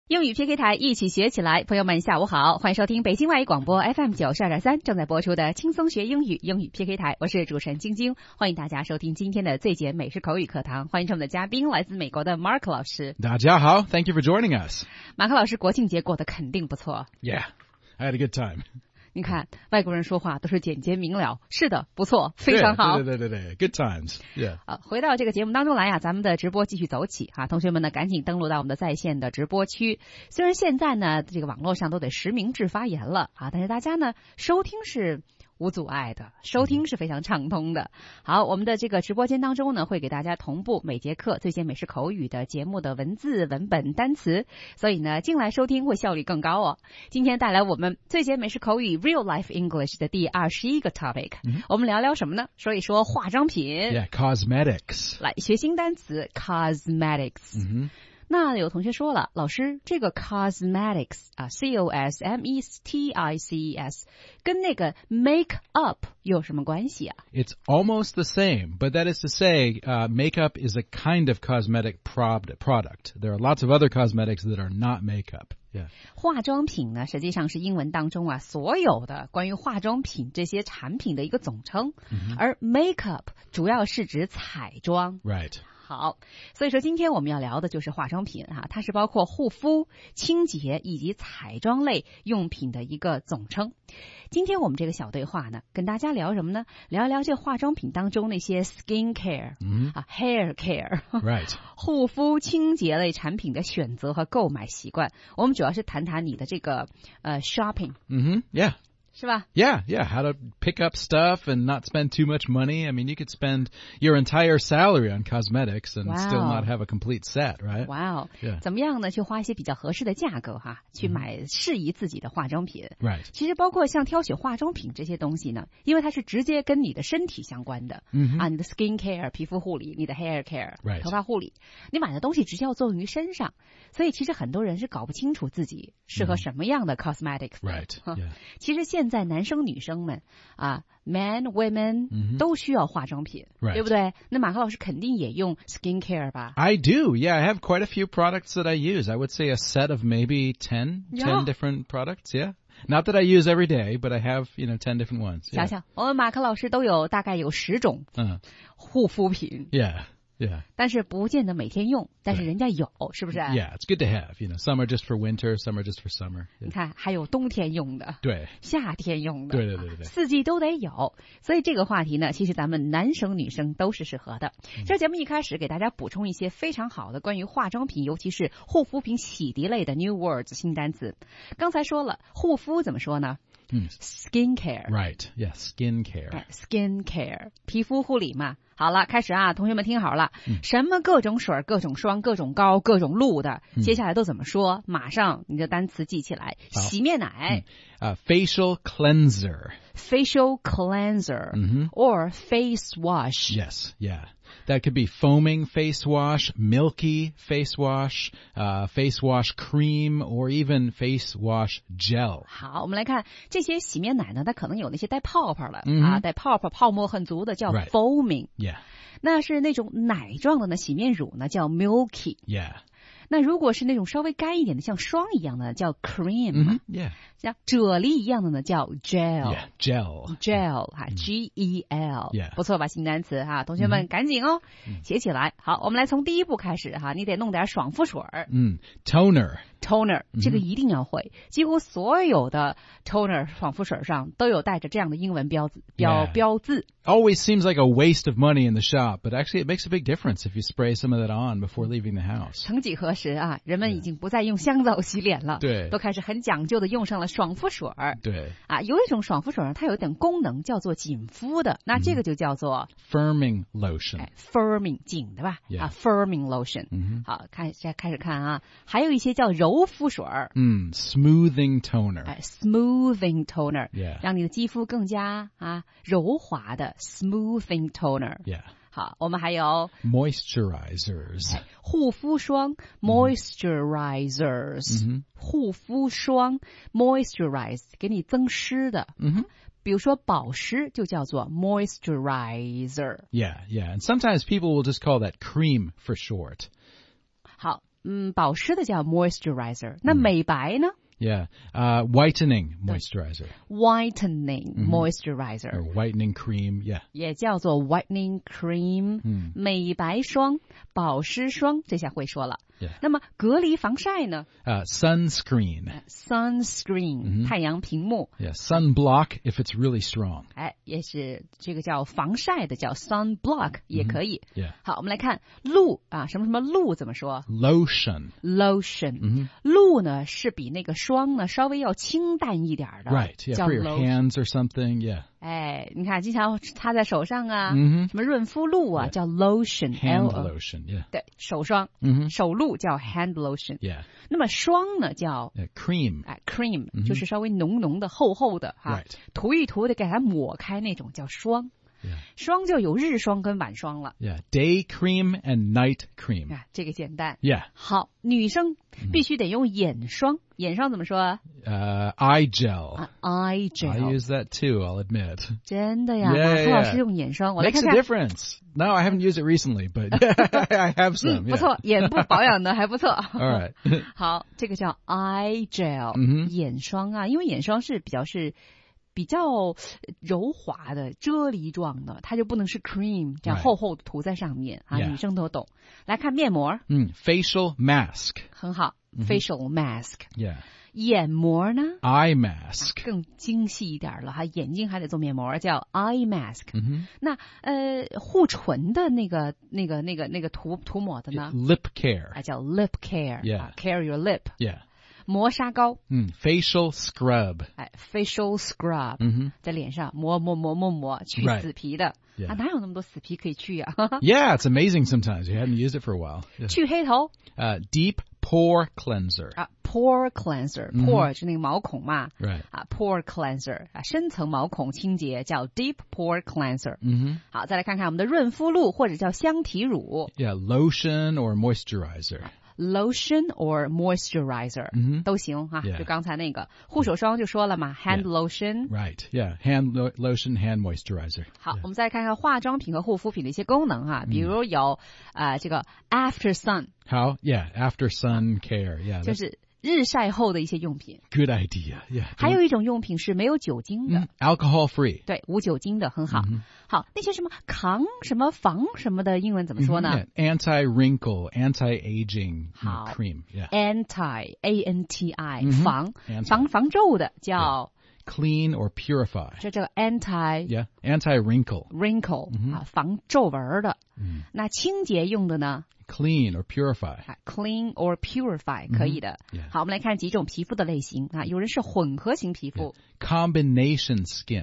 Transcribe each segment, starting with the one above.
英语 PK 台一起学起来，朋友们下午好，欢迎收听北京外语广播 FM 92.3正在播出的轻松学英语英语 PK 台，我是主持人晶晶，欢迎大家收听今天的最简美式口语课堂，欢迎我们的嘉宾来自美国的 Mark 老师。 大家好 ，Thank you for joining us. 马克老师国庆节过得肯定不错。 Yeah, I had a good time. 你看外国人说话都是简洁明了，是的，不错，非常好。 对 Good times. Yeah. 回到这个节目当中来呀，咱们的直播继续走起啊！同学们呢，赶紧登录到我们的在线的直播区。虽然现在呢，这个网络上都得实名制发言了啊，但是大家呢，收听是无阻碍的，收听是非常畅通的。好，我们的这个直播间当中呢，会给大家同步每节课最简美式口语的节目的文字、文本、单词，所以呢，进来收听会效率更高哦。今天带来我们最简美式口语 Real Life English 的第21个 topic，我们聊聊什么呢？说一说化妆品。 Yeah, cosmetics. 来学新单词 cosmetics。那有同学说了，老师，这个 cosmetics 啊 ，cosmetics 跟那个 make up 有什么关系啊？ It's almost the same, but that is to say, makeup is a kind of cosmetic product. There are lots of other cosmetics that are not makeup. Yeah. 化妆品呢，实际上是英文当中啊所有的关于化妆品这些产品的一个总称，而 makeup 主要是指彩妆。 Right. 好，所以说今天我们要聊的就是化妆品哈，它是包括护肤、清洁以及彩妆类用品的一个总称。今天我们这个小对话呢，跟大家聊什么呢？聊一聊这化妆品当中那些 skin care，hair care， Right. 护肤清洁类产品的选择和购买习惯。我们主要是谈谈你的这个shopping。 Yeah. 是吧？ Yeah, how to pick up stuff and not spend too much money. I mean, you could spend your entire salary on cosmetics and still not have a complete set, right? Wow. Yeah. 怎么样呢？去花一些比较合适的价格哈，去买适宜自己的化妆品。 Right. 其实包括像挑选化妆品这些东西呢，因为它是直接跟你的身体相关的。啊，你的 skin care 皮肤护理，你的 hair care Right. 头发护理，你买的东西直接要作用于身上，所以其实很多人是搞不清楚自己适合什么样的 cosmetics 的。 Right. Yeah. 其实现在男生女生们啊 ，men women 都需要化妆品， Right. 对不对？那马克老师肯定也用 skin care 吧？ I do. Yeah, I have quite a few products that I use. I would say a set of maybe 10 different products. Yeah. Not that I use every day, but I have, 10 different ones. 想想，我们马克老师都有大概有10种护肤品。 Yeah. 但是不见得每天用，但是人家有，是不是？ Yeah, it's good to have. Some are just for winter, some are just for summer. 你看，还有冬天用的， 对， 夏天用的， 对， 四季都得有。所以这个话题呢，其实咱们男生女生都是适合的。这节目一开始给大家补充一些非常好的关于化妆品，尤其是护肤品、洗涤类的 new words 新单词。刚才说了，护肤怎么说呢？Skin care. Right. Yeah, skin care. Skin care. 皮肤护理嘛。好了，开始啊，同学们听好了，什么各种水、各种霜、各种膏、各种露的，接下来都怎么说？马上你的单词记起来。洗面奶 facial cleanser. Facial cleanser or face wash. Yes, yeah. That could be foaming face wash, milky face wash, face wash cream, or even face wash gel. 好，我们来看这些洗面奶呢，它可能有那些带泡泡的带泡泡、泡沫很足的叫 foaming. Yeah. 那是那种奶状的呢，洗面乳呢叫 milky. Yeah. 那如果是那种稍微干一点的，像霜一样的叫 cream. Yeah. 像啫喱一样的呢叫 gel. Yeah, gel. Gel 哈 G-E-L. Yeah. 不错吧，新单词哈，同学们赶紧哦，写起来。好，我们来从第一步开始哈，你得弄点爽肤水儿。Toner 这个一定要会，几乎所有的 toner 爽肤水上都有带着这样的英文标字。 Always seems like a waste of money in the shop, but actually it makes a big difference if you spray some of that on before leaving the house. 曾几何时啊，人们已经不再用香皂洗脸了， 对， 都开始很讲究的用上了爽肤水。 对啊，有一种爽肤水它有一点功能叫做紧肤的，那这个就叫做 firming lotion. Firming 紧的吧？Firming lotion. 好，开始看啊，还有一些叫柔肤水 smoothing toner. Smoothing toner. Yeah. 让你的肌肤更加柔滑的 smoothing toner. Yeah. 好，我们还有 moisturizers. 护肤霜 moisturizers. 护肤霜 moisturize 给你增湿的。比如说保湿就叫做 moisturizer. Yeah. And sometimes people will just call that cream for short. 好。 保湿的叫 moisturizer， 那美白呢 ？Yeah, whitening moisturizer. Whitening moisturizer. Or whitening cream, yeah. 也叫做 whitening cream，美白霜、保湿霜，这下会说了。 Yeah. 那么隔离防晒呢 ？Sunscreen. Sunscreen，太阳屏幕。 Yeah, sunblock if it's really strong. 也是这个叫防晒的，叫 sunblock 也可以。 Yeah. 好，我们来看露啊，什么什么露怎么说 ？Lotion. Lotion. 露呢是比那个霜呢稍微要清淡一点的。 Right, yeah, 叫 for your hands or something, yeah. 你看经常擦在手上啊，什么润肤露啊，叫 lotion。Hand lotion, yeah. 对，手霜，手露叫 hand lotion。 Yeah. 那么霜呢叫 cream. Cream，就是稍微浓浓的、厚厚的哈， Right. 涂一涂的给它抹开那种叫霜。 Yeah. 霜就有日霜跟晚霜了。 Yeah, day cream and night cream. 这个简单。 Yeah. 好，女生必须得用眼霜，眼霜怎么说 ？Eye gel. Eye gel. I use that too, I'll admit. 真的呀？ Yeah, 何老师用眼霜，我来看看。 Makes a difference. No, I haven't used it recently, but I have some. 不错，眼部保养的还不错。 All right. 好，这个叫 eye gel，眼霜啊，因为眼霜是比较柔滑的、啫喱状的，它就不能是 cream 这样厚厚的涂在上面啊。女生都懂。来看面膜 ，facial mask 很好，facial mask。 Yeah. 眼膜呢 ？eye mask 更精细一点了哈，眼睛还得做面膜，叫 eye mask。那护唇的那个涂抹的呢 ？lip care 叫 lip care。 Yeah. Care your lip。 Yeah. 磨砂膏 ，facial scrub， facial scrub， 在脸上磨去死皮的。 Right. 哪有那么多死皮可以去呀 ？Yeah, it's amazing sometimes. You hadn't used it for a while. Yeah. 去黑头 ，deep pore cleanser。 pore cleanser，pore 是那个毛孔嘛。 Right. pore cleanser 深层毛孔清洁叫 deep pore cleanser。好，再来看看我们的润肤露或者叫香体乳。 Yeah, lotion or moisturizer。Lotion or moisturizer，都行哈。就刚才那个护手霜就说了嘛 ，hand lotion。 Right, yeah, hand lotion, hand moisturizer. 好，我们再看看化妆品和护肤品的一些功能哈，比如有这个 after sun。 好 ，yeah, after sun care, yeah. 就是日晒后的一些用品。 Good idea, yeah. 还有一种用品是没有酒精的 ，alcohol free。 对，无酒精的很好。好，那些什么抗什么防什么的英文怎么说呢 ？Anti-wrinkle, anti-aging cream. Yeah. Anti 防皱的叫 clean or purify. 这叫 anti wrinkle 防皱纹的。那清洁用的呢 ？Clean or purify. Clean or purify 可以的。好，我们来看几种皮肤的类型啊，有人是混合型皮肤。 Combination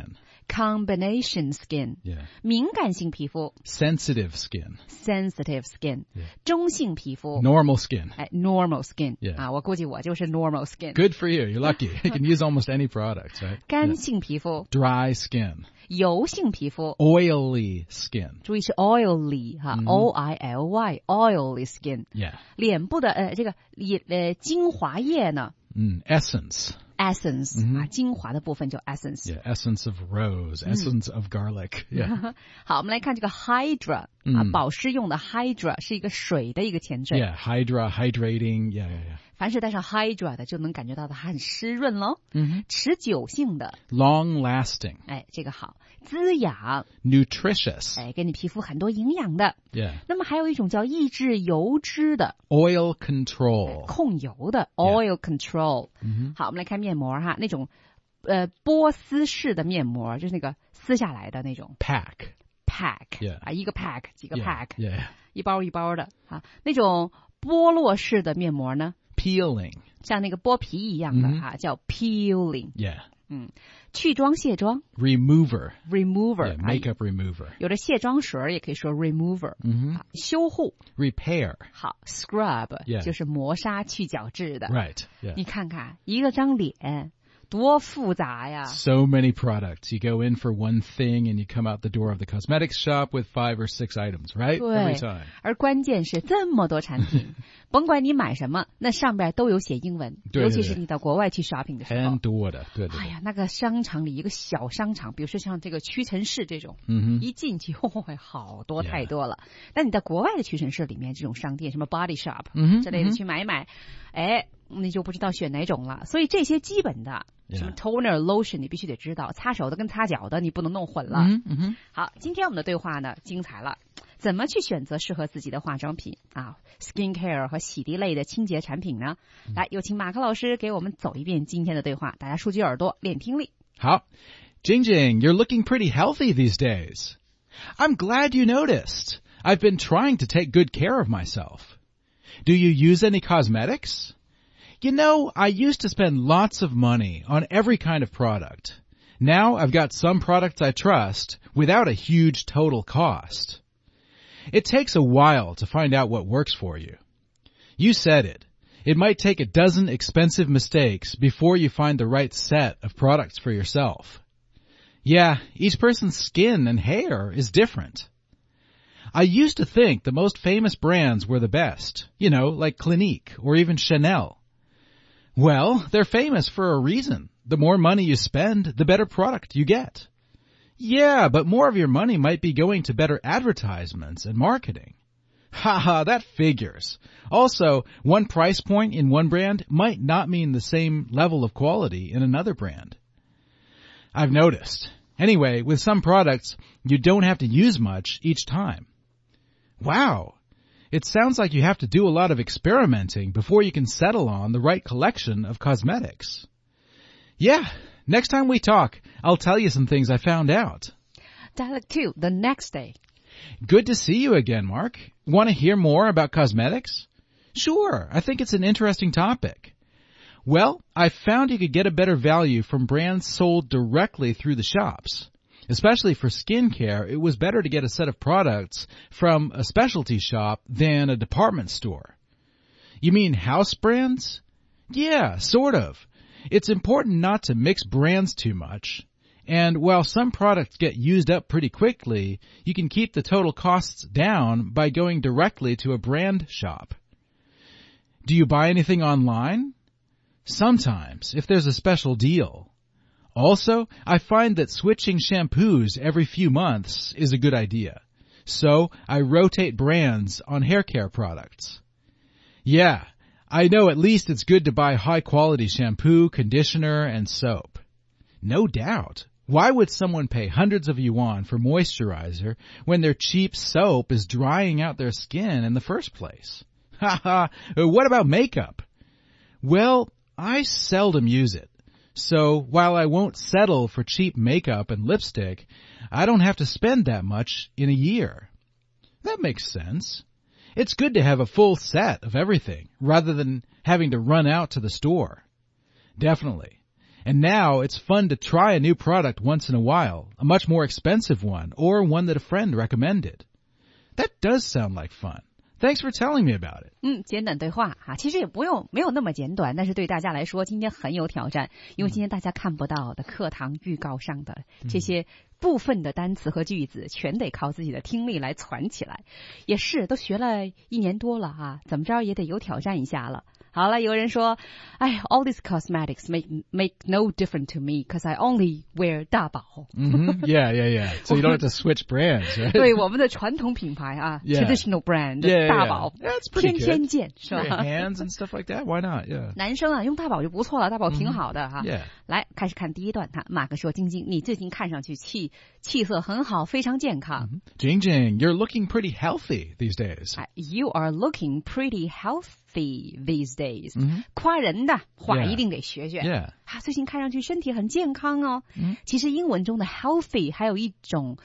skin. Yeah. 敏感性皮肤 Sensitive skin. Yeah. 中性皮肤 Normal skin. Normal skin. Yeah. 我估计我就是 normal skin. Good for you. You're lucky. You can use almost any products, right? 干性皮肤 Dry skin. 油性皮肤 Oily skin. 注意是 oily 哈，oily oily skin. Yeah. 脸部的这个精华液呢 ？Essence. 精华的部分叫 essence. Yeah, essence of rose, essence of garlic. Yeah. 好，我们来看这个 Hydra 保湿用的 Hydra 是一个水的一个前缀。 Yeah, Hydra, hydrating. Yeah. 凡是带上 Hydra 的，就能感觉到它很湿润喽。持久性的 ，long lasting. 这个好，滋养 ，nutritious. 给你皮肤很多营养的。 Yeah. 那么还有一种叫抑制油脂的 ，oil control. 控油的 oil control。好，我们来看面膜哈，那种波斯式的面膜，就是那个撕下来的那种 pack. Yeah. 一个 pack 几个 pack， Yeah. 一包一包的那种剥落式的面膜呢 ，peeling， 像那个剥皮一样的叫 peeling。 Yeah. 去妆卸妆 remover. Yeah, makeup remover. 有的卸妆水也可以说 remover。修护 repair. 好 scrub， Yeah. 就是磨砂去角质的。 Right. Yeah. 你看看一个张脸多复杂呀。 So many products. You go in for one thing and you come out the door of the cosmetics shop with 5 or 6 items, right? 对 Every time. 而关键是这么多产品，甭管你买什么，那上边都有写英文， 对对对尤其是你到国外去 shopping 的时候。 很多的，对对对。 哎呀，那个商场里一个小商场，比如说像这个屈臣氏这种，一进去好多太多了。但你在国外的屈臣氏里面，这种商店什么 Body Shop 之类的去买，哎，你就不知道选哪种了。所以这些基本的什么 toner lotion 你必须得知道，擦手的跟擦脚的你不能弄混了。好，今天我们的对话呢精彩了，怎么去选择适合自己的化妆品啊 ，skincare 和洗涤类的清洁产品呢？来，有请马克老师给我们走一遍今天的对话，大家竖起耳朵练听力。 好 Jingjing, you're looking pretty healthy these days. I'm glad you noticed. I've been trying to take good care of myself. Do you use any cosmetics? You know, I used to spend lots of money on every kind of product. Now I've got some products I trust without a huge total cost. It takes a while to find out what works for you. You said it. It might take a dozen expensive mistakes before you find the right set of products for yourself. Yeah, each person's skin and hair is different. I used to think the most famous brands were the best, you know, like Clinique or even Chanel. Well, they're famous for a reason. The more money you spend, the better product you get. Yeah, but more of your money might be going to better advertisements and marketing. Haha, that figures. Also, one price point in one brand might not mean the same level of quality in another brand. I've noticed. Anyway, with some products, you don't have to use much each time. Wow. It sounds like you have to do a lot of experimenting before you can settle on the right collection of cosmetics. Yeah, next time we talk, I'll tell you some things I found out. Dialect 2, the next day. Good to see you again, Mark. Want to hear more about cosmetics? Sure, I think it's an interesting topic. Well, I found you could get a better value from brands sold directly through the shops. Especially for skincare, it was better to get a set of products from a specialty shop than a department store. You mean house brands? Yeah, sort of. It's important not to mix brands too much. And while some products get used up pretty quickly, you can keep the total costs down by going directly to a brand shop. Do you buy anything online? Sometimes, if there's a special deal. Also, I find that switching shampoos every few months is a good idea. So, I rotate brands on hair care products. Yeah, I know at least it's good to buy high-quality shampoo, conditioner, and soap. No doubt. Why would someone pay hundreds of yuan for moisturizer when their cheap soap is drying out their skin in the first place? Haha, what about makeup? Well, I seldom use it. So, while I won't settle for cheap makeup and lipstick, I don't have to spend that much in a year. That makes sense. It's good to have a full set of everything, rather than having to run out to the store. Definitely. And now, it's fun to try a new product once in a while, a much more expensive one, or one that a friend recommended. That does sound like fun.Thanks for telling me about it. 简短对话啊，其实也没有那么简短，但是对大家来说今天很有挑战，因为今天大家看不到的课堂预告上的这些部分的单词和句子，全得靠自己的听力来攒起来。也是，都学了1年多了啊，怎么着也得有挑战一下了。好了，有人说，哎 ，all these cosmetics make no difference to me because I only wear 大宝。 Yeah. So you don't have to switch brands, right? 对，我们的传统品牌啊 ，traditional brand 大宝，天天见是吧 ？Hands and stuff like that. Why not? Yeah. 男生啊，用大宝就不错了，大宝挺好的哈。 Yeah. 来，开始看第一段哈。马克说：“晶晶，你最近看上去气色很好，非常健康。” Jingjing, you're looking pretty healthy these days. You are looking pretty healthy these days. 夸人的话一定得学学。 Yeah. 最近看上去身体很健康哦。其实英文中的 healthy 还有一种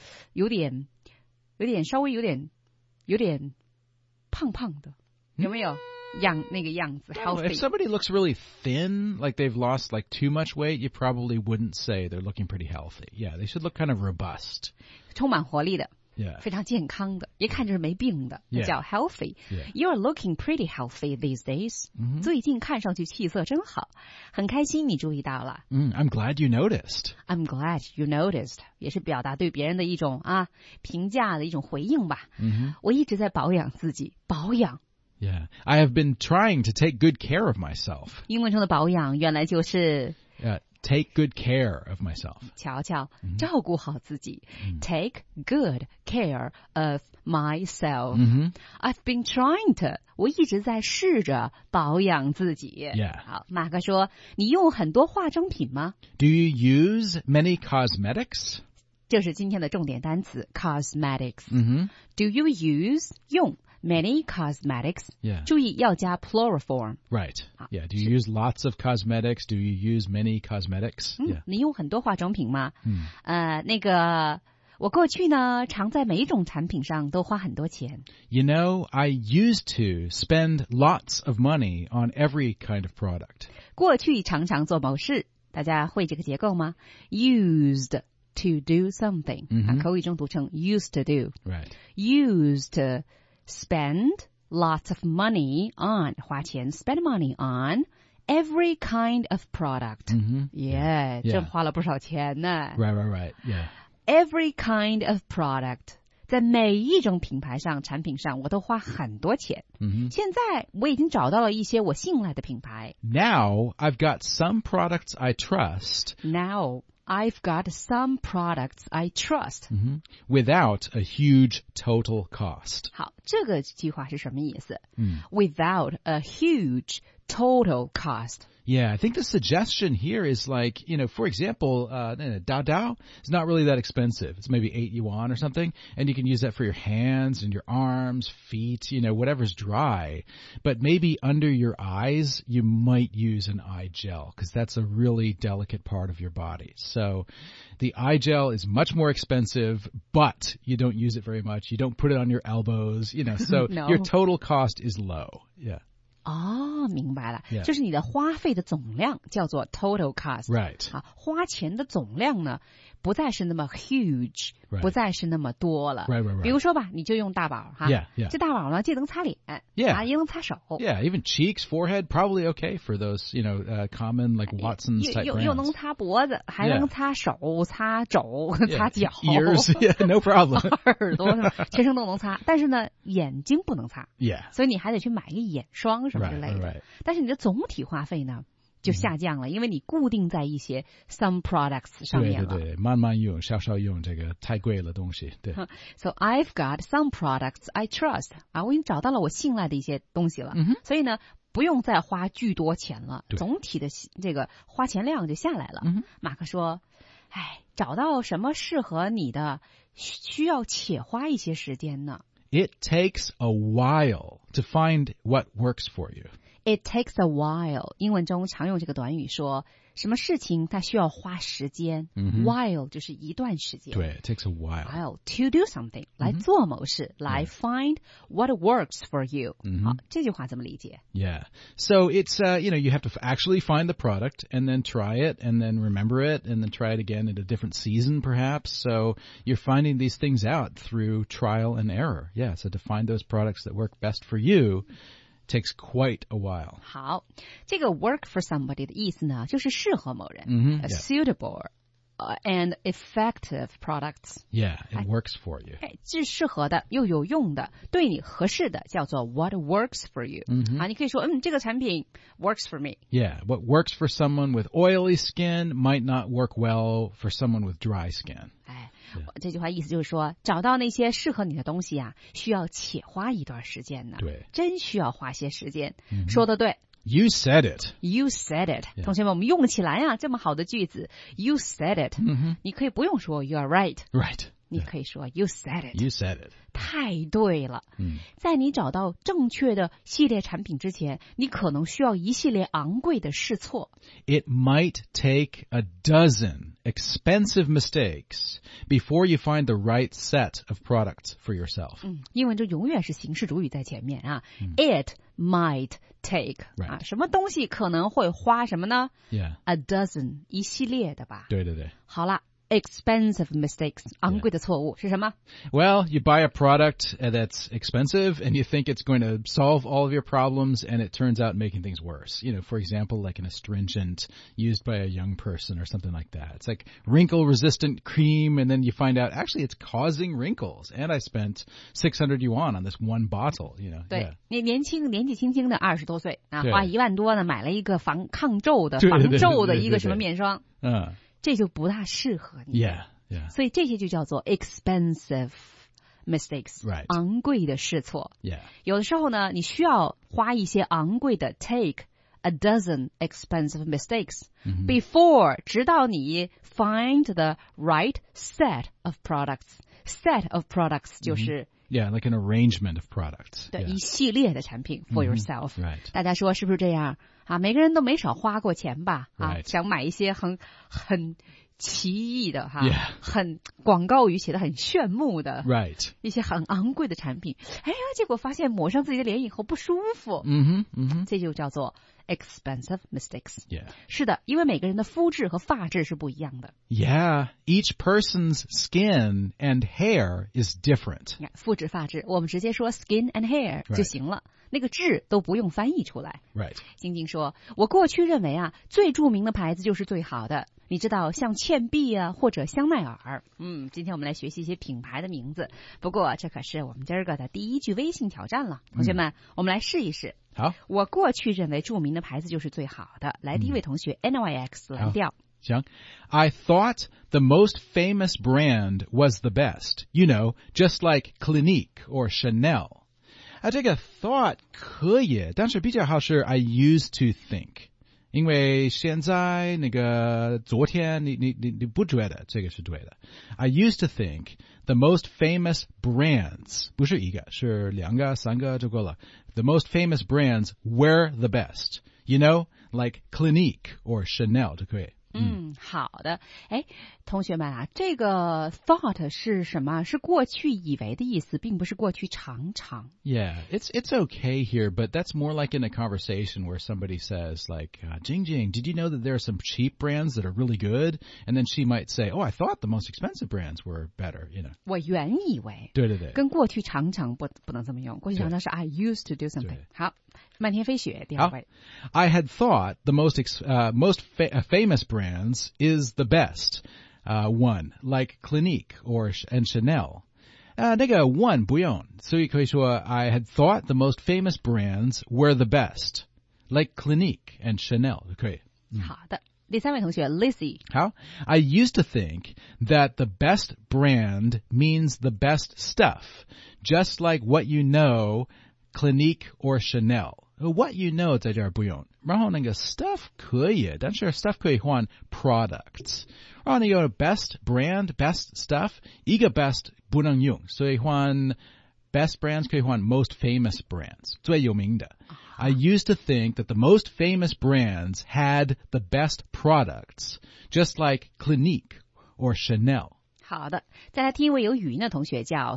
稍微有点胖胖的，有没有？那个样子 healthy. If somebody looks really thin, like they've lost like too much weight, you probably wouldn't say they're looking pretty healthy. Yeah, they should look kind of robust. 充满活力的。 Yeah. 非常健康的，一看就是没病的， Yeah. 叫 healthy. Yeah. You're looking pretty healthy these days. 最近看上去气色真好，很开心你注意到了。 I'm glad you noticed. I'm glad you noticed. 也是表达对别人的一种评价的一种回应吧。我一直在保养自己，保养。 Yeah. I have been trying to take good care of myself. 英文中的保养原来就是 take good care of myself. 瞧瞧，照顾好自己。Take good care of myself. I've been trying to. 我一直在试着保养自己。 Yeah. 好，马克说，你用很多化妆品吗？ Do you use many cosmetics? 这是今天的重点单词 cosmetics. Do you use 用 many cosmetics? Yeah. 注意要加 plural form. Right. Yeah. Do you use lots of cosmetics? Do you use many cosmetics? Yeah. 你用很多化妆品吗？那个我过去呢，常在每一种产品上都花很多钱。 You know, I used to spend lots of money on every kind of product. 过去常常做某事，大家会这个结构吗？ Used to do something. 口语中读成 used to do. Right. Used to spend lots of money on 花钱 spend money on every kind of product. Yeah. 真花了不少钱呢。 Right. Yeah. Every kind of product. 在每一种品牌上、产品上，我都花很多钱。现在我已经找到了一些我信赖的品牌。 Now I've got some products I trust. Now I've got some products I trust. Without a huge total cost. 好，这个句话是什么意思？Without a huge total cost. Yeah, I think the suggestion here is like, you know, for example, Dao Dao is not really that expensive. It's maybe 8 yuan or something, and you can use that for your hands and your arms, feet, you know, whatever's dry. But maybe under your eyes, you might use an eye gel because that's a really delicate part of your body. So the eye gel is much more expensive, but you don't use it very much. You don't put it on your elbows, you know, so No. your total cost is low. Yeah. 哦，明白了， Yeah. 就是你的花费的总量叫做 total cost。 Right. 啊，花钱的总量呢，不再是那么 huge， Right. 不再是那么多了。 Right. 比如说吧，你就用大宝哈 Yeah. 这大宝呢，既能擦脸 Yeah. 也能擦手 Yeah, even cheeks, forehead, probably okay for those, you know, common like Watson's type 又能 brands. 擦脖子，还能擦手、擦肘、擦脚、 Ears, yeah, no problem. 耳朵，全身都能擦。但是呢，眼睛不能擦， Yeah. 所以你还得去买一个眼霜什么之类的。 Right. 但是你的总体花费呢，就下降了，因为你固定在一些 some products 上面了。 对，慢慢用，少少用，这个太贵了东西。对。 So I've got some products I trust. 啊，我已经找到了我信赖的一些东西了。所以呢，不用再花巨多钱了，总体的这个花钱量就下来了。马克说，找到什么适合你的，需要且花一些时间呢。 It takes a while to find what works for you. It takes a while. 英文中常用这个短语说什么事情它需要花时间。While 就是一段时间。 对 ，it takes a while. While to do something 来做某事，来 find what works for you. 好，这句话怎么理解？ Yeah. So it's, you know, you have to actually find the product and then try it and then remember it and then try it again at a different season perhaps. So you're finding these things out through trial and error. Yeah. So to find those products that work best for you takes quite a while. 好，这个 work for somebody 的意思呢，就是适合某人。Suitable and effective products. Yeah, it works for you. 是适合的又有用的，对你合适的叫做 what works for you. 啊，你可以说这个产品 works for me. Yeah, what works for someone with oily skin might not work well for someone with dry skin. 这句话意思就是说，找到那些适合你的东西啊，需要且花一段时间呢。 对， 真需要花些时间。说得对。 You said it. You said it. 同学们，我们用起来啊，这么好的句子 ，You said it. 你可以不用说 You are right. Right. 你可以说 You said it. You said it. 太对了。在你找到正确的系列产品之前，你可能需要一系列昂贵的试错。 It might take a dozen expensive mistakes before you find the right set of products for yourself. 英文就永远是形式主语在前面啊。It might take 啊，什么东西可能会花什么呢？ Yeah. A dozen 一系列的吧。 对。 好了。 expensive mistakes， 昂贵的错误是什么？ Well, you buy a product that's expensive and you think it's going to solve all of your problems and it turns out making things worse. You know, for example, like an astringent used by a young person or something like that. It's like wrinkle-resistant cream and then you find out actually it's causing wrinkles. And I spent 600 yuan on this one bottle, you know. 对，你年纪轻轻的20多岁啊， 对花1万多呢买了一个抗皱的、 对对对防皱的对对一个什么面霜， 对这就不大适合你。 Yeah. 所以这些就叫做 expensive mistakes， Right. 昂贵的试错。 Yeah. 有的时候呢，你需要花一些昂贵的 take a dozen expensive mistakes before 直到你 find the right set of products. Set of products 就是 Yeah, like an arrangement of products. 的 Yeah. 一系列的产品 for yourself. Right. 大家说是不是这样啊？每个人都没少花过钱吧？啊， Right. 想买一些很奇异的哈 Yeah. 很广告语写的很炫目的 Right. 一些很昂贵的产品，哎呀，结果发现抹上自己的脸以后不舒服，这就叫做 expensive mistakes。 Yeah. 是的，因为每个人的肤质和发质是不一样的。 Yeah, each person's skin and hair is different. 你看肤质、发质，我们直接说 skin and hair 就行了，那个质都不用翻译出来。 Right. 晶晶说，我过去认为啊，最著名的牌子就是最好的。你知道像倩碧啊，或者香奈儿。今天我们来学习一些品牌的名字。不过这可是我们今儿个的第一句微信挑战了，同学们，我们来试一试。 好， 我过去认为著名的牌子就是最好的。来，第一位同学 NYX 蓝调。 行 I thought the most famous brand was the best. You know, just like Clinique or Chanel. 这个 thought 可以，但是比较好是 I used to think. 因为现在那个昨天你不觉得这个是对的。I used to think the most famous brands 不是一个，是2个、3个就够了。The most famous brands were the best. You know, like Clinique or Chanel 就可以。 好的。哎，同学们啊，这个 thought 是什么？是过去以为的意思，并不是过去常常。 Yeah, it's okay here, but that's more like in a conversation where somebody says like, Jing Jing, did you know that there are some cheap brands that are really good? And then she might say, oh, I thought the most expensive brands were better, you know. 我原以为。 对对对。 跟过去常常不能这么用，过去常常是 I used to do something。好，漫天飞雪第二位。 I had thought the most famous brands is the best one, like Clinique and Chanel. 那个 one 不用，所以可以说 I had thought the most famous brands were the best, like Clinique and Chanel 可以。 好的，第三位同学 Lizzie。 好 I used to think that the best brand means the best stuff, just like what you know, Clinique or Chanel.What you know 在这儿不用，然后那个 stuff 可以，但是 stuff 可以换 products， 然后那个 best brand best stuff 一个 best 不能用，所以换 best brands 可以换 most famous brands 最有名的。I used to think that the most famous brands had the best products, just like Clinique or Chanel. 好的，再来听一位有语音的同学叫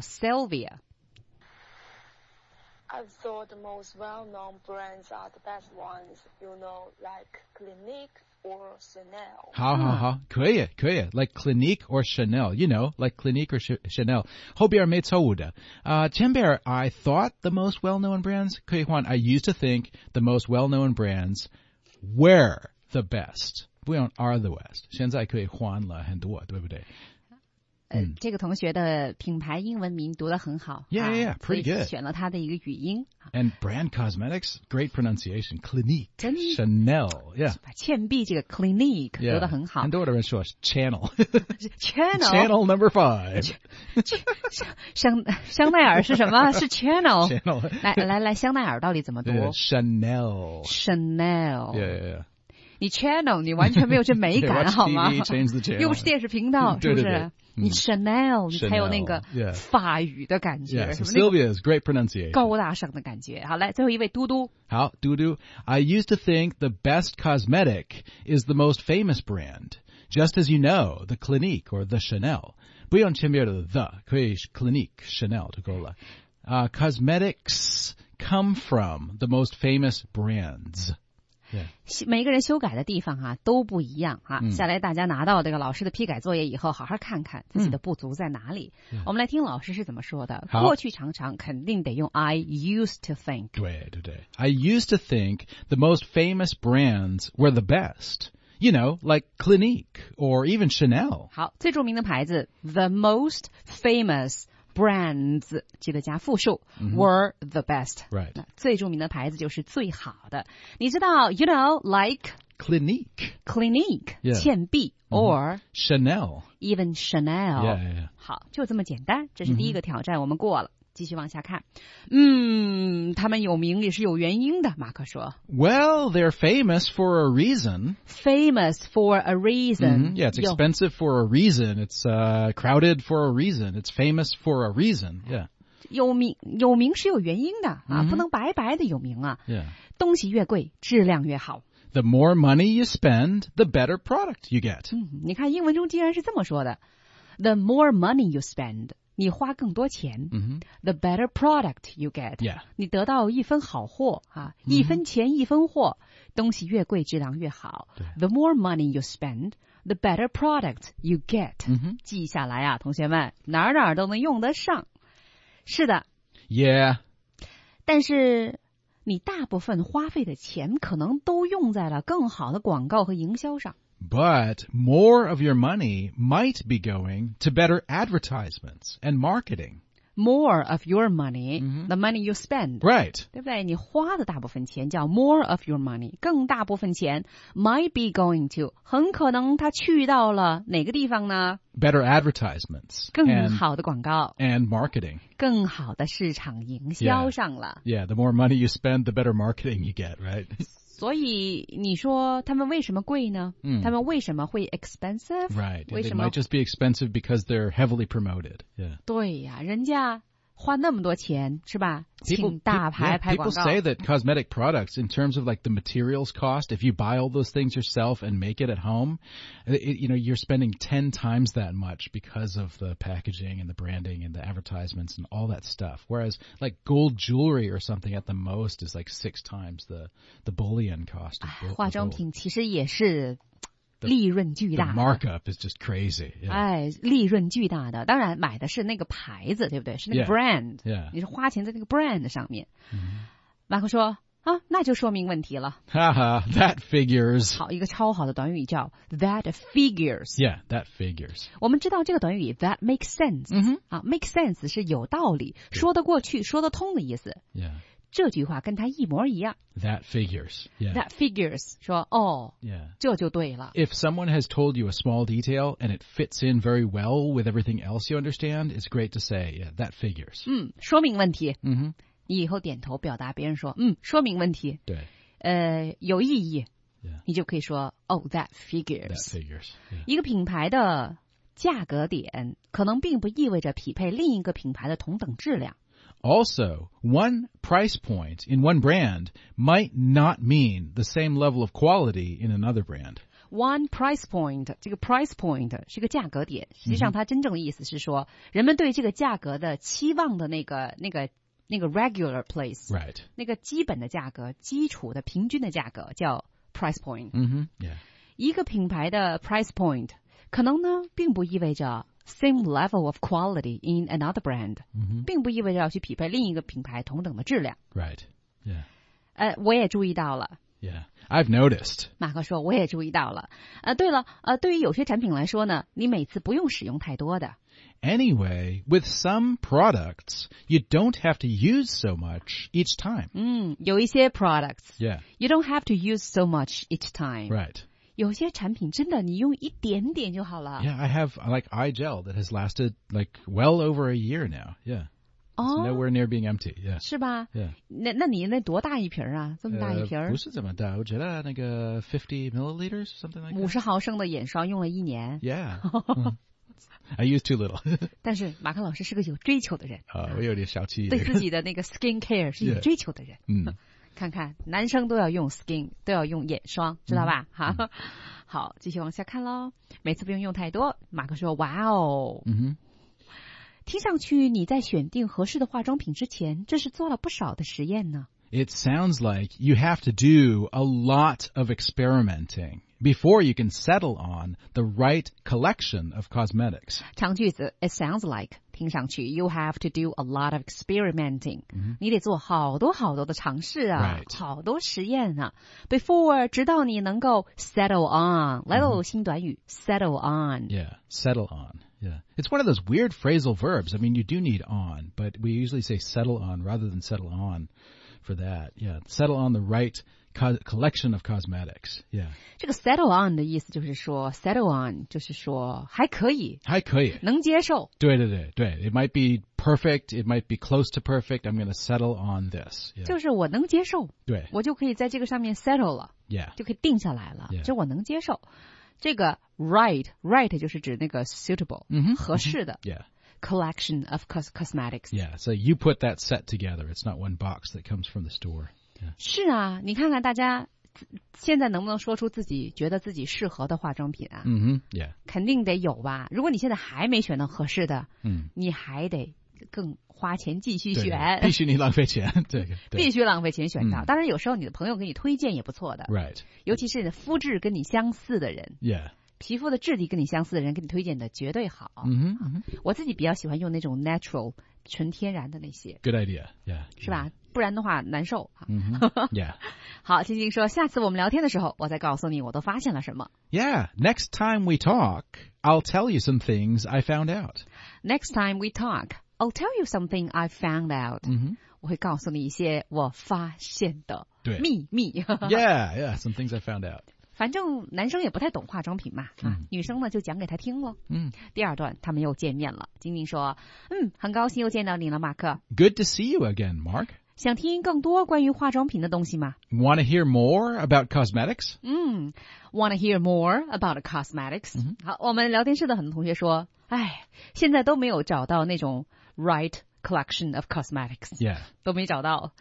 Sylvia。I thought the most well-known brands are the best ones, you know, like Clinique or Chanel. 好，可以 like Clinique or Chanel, you know, like Clinique or Chanel. 后边没错误的。前边 I thought the most well-known brands 可以换 I used to think the most well-known brands were the best. 不用 are the best. 现在可以换了很多，对不对？ 这个同学的品牌英文名读得很好。 Yeah, pretty good. 选了他的一个语音。 And brand cosmetics, great pronunciation. Clinique, Chanel, yeah. 把倩碧这个 Clinique 读得很好。 很多的人说是 Channel. Channel number 5. 香奈儿是什么？是 Channel. Channel. 来，香奈儿到底怎么读 ？Chanel. Yeah. 你 channel 你完全没有这美感好吗？ TV, 又不是电视频道，是不是？ 对你 Chanel 你才有那个法语的感觉， so Sylvia's great pronunciation， 高大上的感觉。好，来最后一位嘟嘟。 好，嘟嘟 I used to think the best cosmetic is the most famous brand, just as you know, the Clinique or the Chanel. 不用前面的 the， 可以 Clinique, Chanel 就够了。Cosmetics come from the most famous brands. 每个人修改的地方啊都不一样啊。下来大家拿到这个老师的批改作业以后，好好看看自己的不足在哪里。我们来听老师是怎么说的。过去常常肯定得用 I used to think。 对。I used to think the most famous brands were the best. You know, like Clinique or even Chanel. 好，最著名的牌子 the most famous brands 记得加复数 were the best. Right. 最著名的牌子就是最好的。你知道 you know like Clinique. Clinique 倩碧 or Chanel. even Chanel. Yeah. 好，就这么简单。这是第一个挑战，我们过了。继续往下看。他们有名也是有原因的，马克说。 Well, they're famous for a reason. Famous for a reason. Yeah, it's expensive for a reason. It's crowded for a reason. It's famous for a reason. Yeah. 有名是有原因的啊，不能白白的有名啊。 Yeah. 东西越贵，质量越好。 The more money you spend, the better product you get. 你看英文中竟然是这么说的。The more money you spend.你花更多钱 the better product you get. Yeah. 你得到一分好货啊，一分钱一分货，东西越贵质量越好。The more money you spend, the better product you get. 记下来啊，同学们，哪儿都能用得上。是的。 Yeah. 但是你大部分花费的钱可能都用在了更好的广告和营销上。 But more of your money might be going to better advertisements and marketing. More of your money, the money you spend. Right. 对不对？你花的大部分钱叫 more of your money， 更大部分钱 might be going to， 很可能它去到了哪个地方呢？ Better advertisements. 更好的广告 and marketing. 更好的市场营销上了。 Yeah, the more money you spend, the better marketing you get, right? 所以你说他们为什么贵呢？他们为什么会 expensive？ Right. 为 They 什么 might just be expensive because they're heavily promoted. Yeah. 对呀，人家花那么多钱是吧？请大牌拍广 People 告。 say that cosmetic products, in terms of like the materials cost, if you buy all those things yourself and make it at home, you're spending 10 times that much because of the packaging and the branding and the advertisements and all that stuff. Whereas like gold jewelry or something at the most is like 6 times the bullion cost of gold. 化妆品其实也是利润巨大的。 The markup is just crazy. Yeah. 利润巨大的。当然买的是那个牌子，对不对？是那个 brand。 Yeah. 你是花钱在那个 brand 上面。马克说啊，那就说明问题了。 Haha, that figures. 好，一个超好的短语叫 that figures. Yeah, that figures. 我们知道这个短语 that makes sense. make sense 是有道理，说得过去，说得通的意思。 Yeah. 这句话跟它一模一样。 That figures. Yeah. That figures 说 Yeah. 这就对了。 If someone has told you a small detail and it fits in very well with everything else you understand, it's great to say, yeah, that figures. 说明问题。你以后点头表达别人说说明问题。 对。 有意义。 Yeah. 你就可以说that figures. That figures. Yeah. 一个品牌的价格点可能并不意味着匹配另一个品牌的同等质量。 Also, one price point in one brand might not mean the same level of quality in another brand. One price point, 这个 price point 是个价格点，实际上它真正的意思是说，人们对这个价格的期望的那个 regular place, Right. 那个基本的价格、基础的平均的价格叫 price point. Yeah. 一个品牌的 price point 可能呢，并不意味着same level of quality in another brand，并不意味着要去匹配另一个品牌同等的质量。 Right. Yeah. 我也注意到了。 Yeah. I've noticed. 马克说，我也注意到了。对了，对于有些产品来说呢，你每次不用使用太多的。 Anyway, with some products, you don't have to use so much each time. 有一些 products, Yeah. you don't have to use so much each time. Right. 有些产品真的你用一点点就好了。 Yeah, I have like eye gel that has lasted like well over a year now. Yeah. It's nowhere near being empty. Yeah. 是吧？ Yeah. 那你那多大一瓶啊？这么大一瓶？ 不是这么大，我觉得那个50 milliliters, something like that. 50毫升的眼霜用了1年。 Yeah. I use too little. 但是马克老师是个有追求的人。 我有点小气。 对自己的那个 skin care 是有追求的人。看看男生都要用 skin， 都要用眼霜，知道吧？好，继续往下看咯。每次不用用太多。马克说：“哇哦。”听上去你在选定合适的化妆品之前，这是做了不少的实验呢。 it sounds like you have to do a lot of experimenting before you can settle on the right collection of cosmetics. 长句子 it sounds like 听上去 you have to do a lot of experimenting、你得做好多好多的尝试啊 Right. 好多实验啊 before 直到你能够 settle on 来喽新短语 settle on Yeah, settle on. Yeah. It's one of those weird phrasal verbs. I mean, you do need on, but we usually say settle on rather than settle on for that. Yeah, settle on the right collection of cosmetics. Yeah. 这个 settle on 的意思就是说 settle on 就是说还可以还可以能接受对对对对 It might be perfect, it might be close to perfect. I'm going to settle on this. Yeah. 就是我能接受对我就可以在这个上面 settle 了 Yeah. 就可以定下来了 Yeah. 这我能接受这个 right 就是指那个 suitable、合适的 Yeah. collection of cosmetics Yeah. So you put that set together. It's not one box that comes from the store. Yeah. 是啊你看看大家现在能不能说出自己觉得自己适合的化妆品啊 Yeah. 肯定得有吧如果你现在还没选到合适的你还得更花钱继续选必须你浪费钱这个必须浪费钱选到当然有时候你的朋友给你推荐也不错的 Right. 尤其是你的肤质跟你相似的人 Yeah. 皮肤的质地跟你相似的人给你推荐的绝对好我自己比较喜欢用那种 natural 纯天然的那些 Good idea. Yeah. 是吧不然的话难受 Yeah. 好晶晶说下次我们聊天的时候我再告诉你我都发现了什么 Yeah. Next time we talk, I'll tell you some things I found out. Next time we talk I'll tell you something I found out 我会告诉你一些我发现的秘密 Yeah, some things I found out. 反正男生也不太懂化妆品嘛女生呢就讲给他听了第二段他们又见面了晶晶说很高兴又见到你了马克 Good to see you again, Mark. 想听更多关于化妆品的东西吗 Want to hear more about cosmetics? Want to hear more about cosmetics 好我们聊天室的很多同学说现在都没有找到那种 right collection of cosmetics Yeah. 都没找到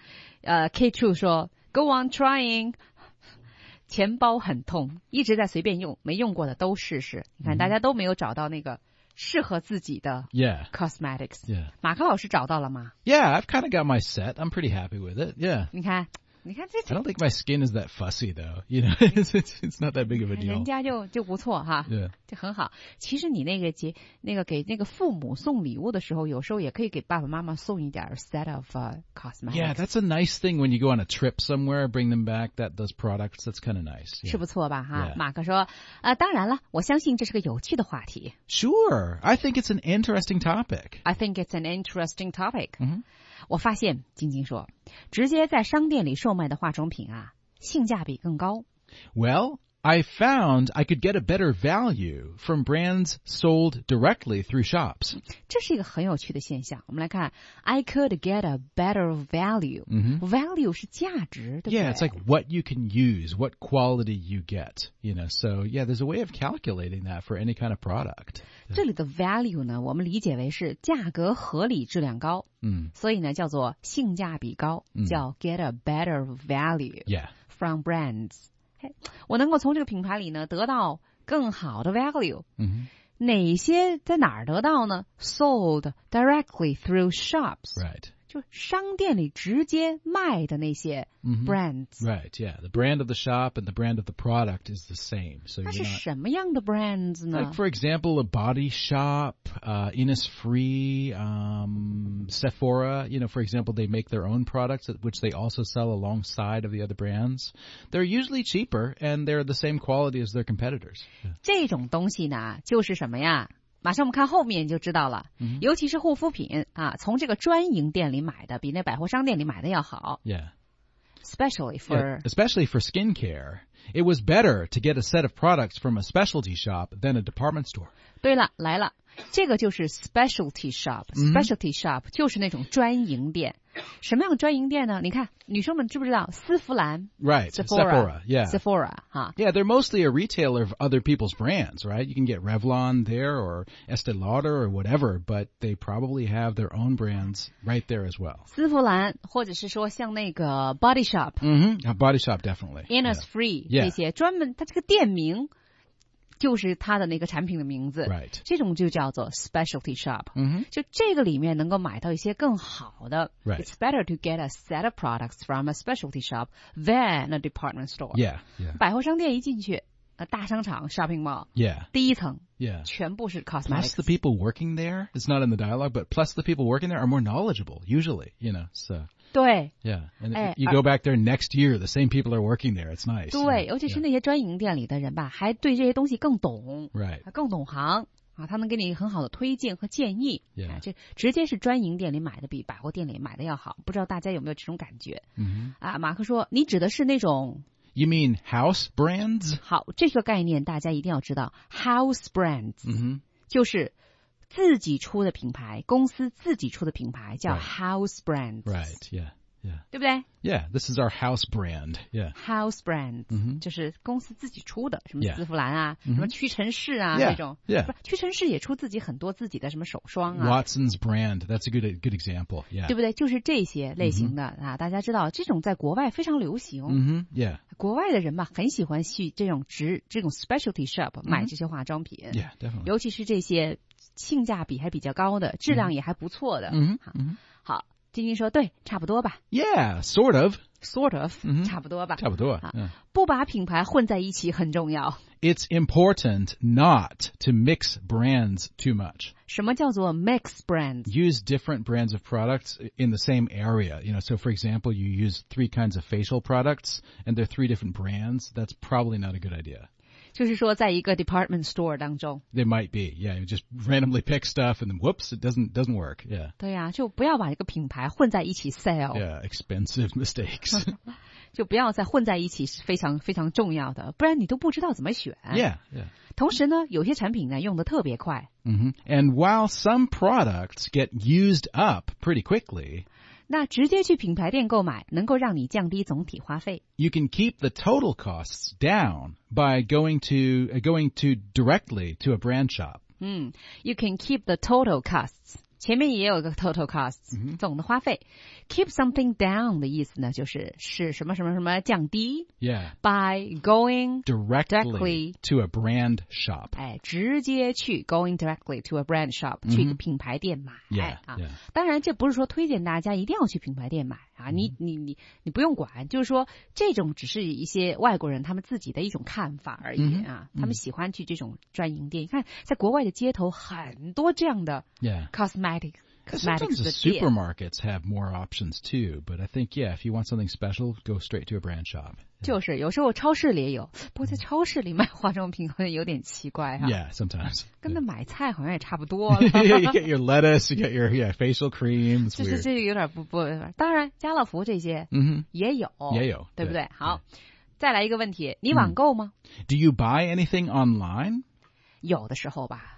K2 说 Go on trying钱包很痛一直在随便用没用过的都试试你看大家都没有找到那个适合自己的 cosmetics Yeah. 马克老师找到了吗 Yeah, I've kind of got my set. I'm pretty happy with it. Yeah. 你看这 I don't think my skin is that fussy, though. You know, it's not that big of a deal. 人家就不错哈 Yeah. 就很好其实你那个给那个父母送礼物的时候有时候也可以给爸爸妈妈送一点 set of cosmetics Yeah, that's a nice thing when you go on a trip somewhere, bring them back, those products. That's kind of nice. Yeah. 是不错吧哈 Yeah. 马克说当然了我相信这是个有趣的话题 Sure. I think it's an interesting topic. I think it's an interesting topic 我发现晶晶说直接在商店里售卖的化妆品性价比更高 Well, I found I could get a better value from brands sold directly through shops. 这是一个很有趣的现象我们来看 I could get a better value value 是价值对不对 Yeah, it's like what you can use, what quality you get, you know. So, yeah, there's a way of calculating that for any kind of product. 这里的 value 呢我们理解为是价格合理质量高所以呢叫做性价比高叫 get a better value Yeah. from brands我能够从这个品牌里呢得到更好的 value 哪些在哪儿得到呢 sold directly through shops Right. 就商店里直接卖的那些 brands Right, yeah. The brand of the shop and the brand of the product is the same. So 那 you're 是 not... 什么样的 brands 呢 Like, for example, a Body Shop, Innisfree, Sephora, you know, for example, they make their own products, which they also sell alongside of the other brands. They're usually cheaper, and they're the same quality as their competitors. Yeah. 这种东西呢就是什么呀马上我们看后面就知道了尤其是护肤品从这个专营店里买的比那百货商店里买的要好 Yeah. Especially for especially for skincare. It was better to get a set of products from a specialty shop than a department store. 对了来了这个就是 specialty shop specialty shop 就是那种专营店什么样的专营店呢你看女生们知不知道丝芙兰 Right. Sephora. Yeah. Sephora 哈 Yeah, they're mostly a retailer of other people's brands, right? You can get Revlon there or Estee Lauder or whatever, but they probably have their own brands right there as well. 丝芙兰或者是说像那个 Body Shop A Body Shop, definitely. Innisfree Yeah. 这些专门它这个店名就是它的那个产品的名字。 Right. 这种就叫做 specialty shop。 Mm-hmm. 就这个里面能够买到一些更好的。 Right. It's better to get a set of products from a specialty shop than a department store. Yeah, yeah. 百货商店一进去，大商场 shopping mall， Yeah. 第一层 Yeah. 全部是 Plus cosmetics。 the people working there, it's not in the dialogue, but plus the people working there are more knowledgeable, usually, so. 对 Yeah. And Eh, you go back there next year, the same people are working there. It's nice. 对， Yeah, 尤其是 yeah. 那些专营店里的人吧，还对这些东西更懂， Right. 更懂行啊，他能给你很好的推荐和建议。 Yeah. 这直接是专营店里买的比百货店里买的要好，不知道大家有没有这种感觉？ Mm-hmm. 啊，马克说，你指的是那种 You mean house brands? 好，这个概念大家一定要知道 ，house brands、 Mm-hmm. 就是自己出的品牌，公司自己出的品牌叫 Right. house brands， Right. Yeah. Yeah. 对不对 Yeah. This is our house brand. Yeah. ？house brands、 嗯哼就是公司自己出的，什么 Yeah 丝芙兰啊，什么屈臣氏啊 Yeah 这种。 Yeah. 不，屈臣氏也出自己很多自己的什么手霜啊。 Watson's brand. That's a good example. Yeah. 对不对？就是这些类型的、啊，大家知道这种在国外非常流行。 Mm-hmm. Yeah. 国外的人吧，很喜欢去这种specialty shop 买这些化妆品， Yeah, definitely. 尤其是这些性价比还比较高的，质量也还不错的。 Mm-hmm. 好 Mm-hmm. 好，晶晶说对，差不多吧 Yeah, sort of. ，sort of，、 嗯哼差不多吧。 差不多。 好 Yeah. 不把品牌混在一起很重要。 It's important not to mix brands too much. 什么叫做 mix brands？ Use different brands of products in the same area. So for example, you use 3 kinds of facial products and they're 3 different brands. That's probably not a good idea. 就是说，在一个 department store 当中， They might be. Yeah, you just randomly pick stuff and then whoops, it doesn't work. Yeah. 对呀、就不要把一个品牌混在一起 sell，、 Yeah, expensive mistakes. 就不要再混在一起是非常非常重要的，不然你都不知道怎么选。 Yeah, yeah. 同时呢，有些产品呢用的特别快， Mm-hmm. And while some products get used up pretty quickly, 那直接去品牌店购买能够让你降低总体花费。 you can keep the total costs down by going to directly to a brand shop. You can keep the total costs。前面也有一个 total costs，、总的花费。Keep something down 的意思呢，就是什么什么什么降低。 Yeah. By going Directly to a brand shop. 直接去 going directly to a brand shop、去一个品牌店买。 Yeah, 啊 yeah. 当然这不是说推荐大家一定要去品牌店买啊，你不用管，就是说这种只是一些外国人他们自己的一种看法而已啊，他们喜欢去这种专营店。你看在国外的街头很多这样的 Yeah. cosmetics Sometimes the 的店。 supermarkets have more options too, but I think, yeah, if you want something special, go straight to a brand shop. 就是有时候超市里也有，不过在超市里卖化妆品好像有点奇怪哈。 Yeah, sometimes. 跟那买菜好像也差不多了。 You get your lettuce, you get your facial cream. It's 就是 weird. 这个有点不，当然家乐福这些 Mm-hmm. 也有， 也有对不对？ 对好，再来一个问题，你网购吗？ Do you buy anything online? 有的时候吧，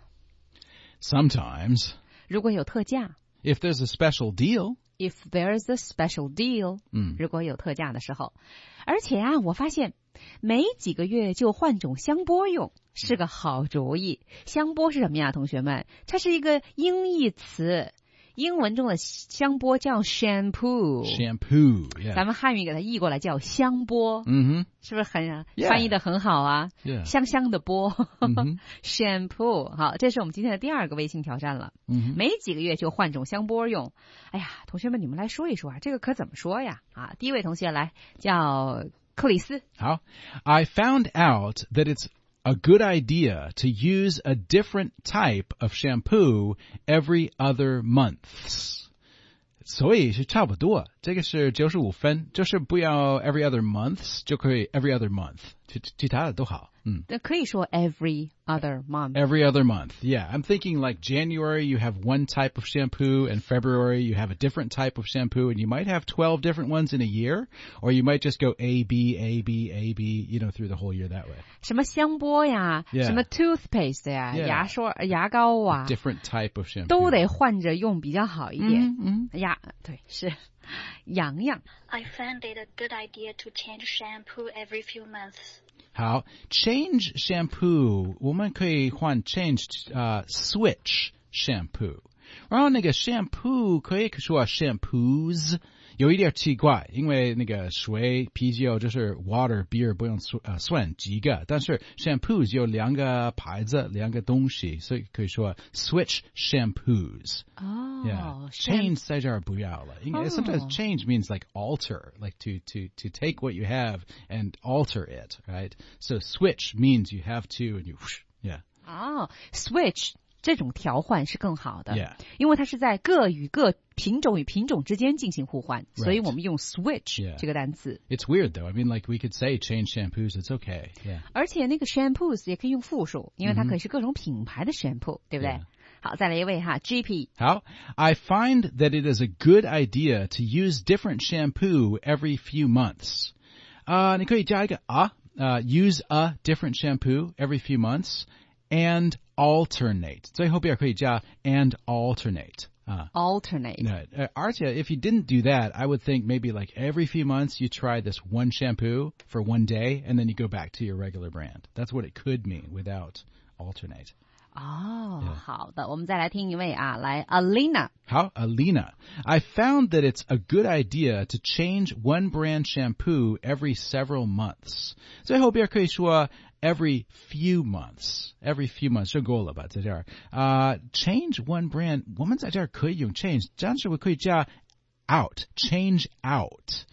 Sometimes. 如果有特价 If there's a special deal. ，if there's a special deal，如果有特价的时候，而且啊，我发现没几个月就换种香波用是个好主意。香波是什么呀，同学们？它是一个英译词。英文中的香波叫 shampoo， Shampoo. Yeah. 咱们汉语给它译过来叫香波， Mm-hmm. 是不是很 Yeah. 翻译的很好啊？ Yeah. 香香的波、 Mhm. shampoo。好，这是我们今天的第二个微信挑战了。 Mhm. 没几个月就换种香波用。哎呀，同学们，你们来说一说啊，这个可怎么说呀？啊，第一位同学来叫克里斯。 How? I found out that it's a good idea to use a different type of shampoo every other month. 所以是差不多，这个是95分，就是不要 every other month，就可以 every other month，其他的都好。 可以说 every other month。 Every other month, yeah. I'm thinking like January you have one type of shampoo, and February you have a different type of shampoo, and you might have 12 different ones in a year, or you might just go A, B, A, B, A, B, through the whole year that way. 什么香波呀 Yeah. 什么 toothpaste 呀 Yeah. 牙刷、牙膏啊 Different type of shampoo. 都得换着用比较好一点。对，是洋洋。 I found it a good idea to change shampoo every few months. 好 change shampoo 我们可以换 change switch shampoo 然后那个 shampoo 可以说 shampoos 有一点奇怪，因为那个水、啤酒就是 water、beer 不用算几个，但是 shampoos 有两个牌子、两个东西，所以可以说 switch shampoos. Yeah. Change 在这儿不要了。Sometimes change means like alter, like to take what you have and alter it, right? So switch means you have to and you yeah. Switch 这种调换是更好的 Yeah. 因为它是在各品种与品种之间进行互换 所以我们用 switch 这个单词 It's weird though. I mean, like we could say change shampoos. It's okay. Yeah. 而且那个 shampoos 也可以用复数因为它可以是各种品牌的 shampoo 对不对 Yeah. 好再来一位哈 GP 好 I find that it is a good idea to use different shampoo every few months. 你可以加一个use a different shampoo every few months and alternate. 最后边可以加 and alternate. alternate. Artia, if you didn't do that, I would think maybe like every few months you try this one shampoo for one day and then you go back to your regular brand. That's what it could mean without alternate. 好的我们再来听一位来 Alina 好 Alina. I found that it's a good idea to change one brand shampoo every several months. 最后边可以说 every few months 就够了吧在这儿change one brand 我们在这儿可以用 change 但是我可以加 out change out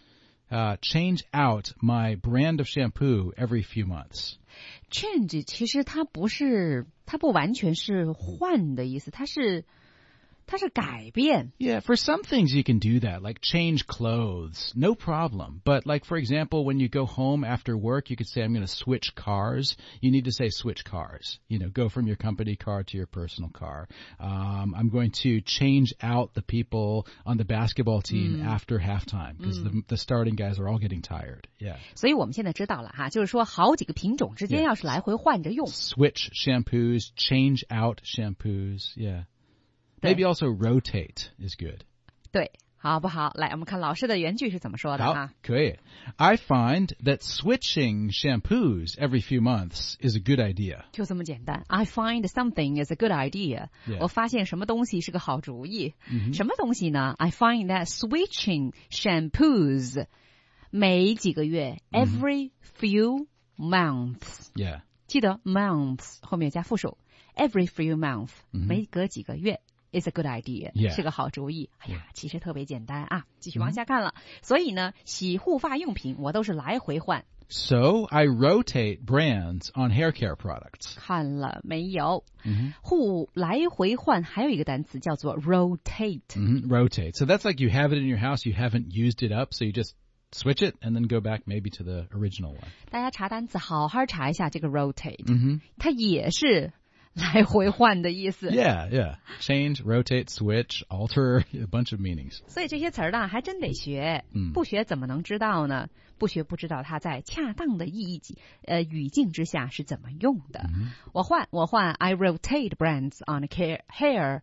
change out my brand of shampoo every few months. Change 其实它不完全是换的意思它是改变 Yeah, for some things you can do that, like change clothes, no problem. But like, for example, when you go home after work, you could say, I'm going to switch cars. You need to say switch cars. Go from your company car to your personal car. I'm going to change out the people on the basketball team after halftime because the starting guys are all getting tired. Yeah. 所以我们现在知道了哈就是说好几个品种之间要是来回换着用 Switch shampoos, change out shampoos, yeah.Maybe also rotate is good. 对好不好来我们看老师的原句是怎么说的好可以 I find that switching shampoos every few months is a good idea. 就这么简单 I find something is a good idea. Yeah. 我发现什么东西是个好主意什么东西呢 I find that switching shampoos 每几个月 every few months. Yeah. 记得 months 后面加复数 every few months 每隔几个月is a good idea. Yeah. 是个好主意。哎呀，其实特别简单啊。继续往下看了。所以呢，洗护发用品我都是来回换。 So I rotate brands on hair care products. 看了没有？来回换还有一个单词叫做 rotate. Rotate. So that's like you have it in your house, you haven't used it up, so you just switch it and then go back maybe to the original one. 大家查单词好好查一下这个 rotate. 它也是来回换的意思 Yeah. Change, rotate, switch, alter, a bunch of meanings. 所以这些词儿呢还真得学不学怎么能知道呢不学不知道它在恰当的语境之下是怎么用的我换 I rotate brands on hair